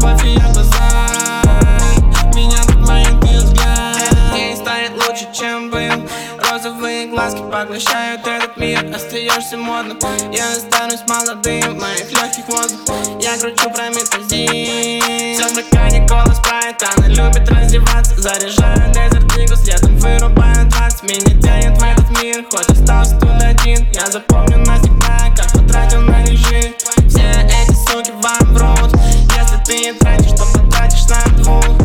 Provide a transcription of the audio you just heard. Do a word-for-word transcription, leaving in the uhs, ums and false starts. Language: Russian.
любовь и ее глаза. Меня тут маленький взгляд. День станет лучше, чем был. Розовые глазки поглощают этот мир. Остаешься модным, я останусь молодым. В моих легких воздух, я кручу прометазин. Все мраканье, кола, спрайт. Она любит раздеваться, заряжаю дезерт игл. Следом вырубаю двадцать. Меня тянет в этот мир, хоть остался тут один. Я запомню навсегда, как потратил на них жизнь. Все эти суки вам врут. Если ты не тратишь, то потратишь на двух.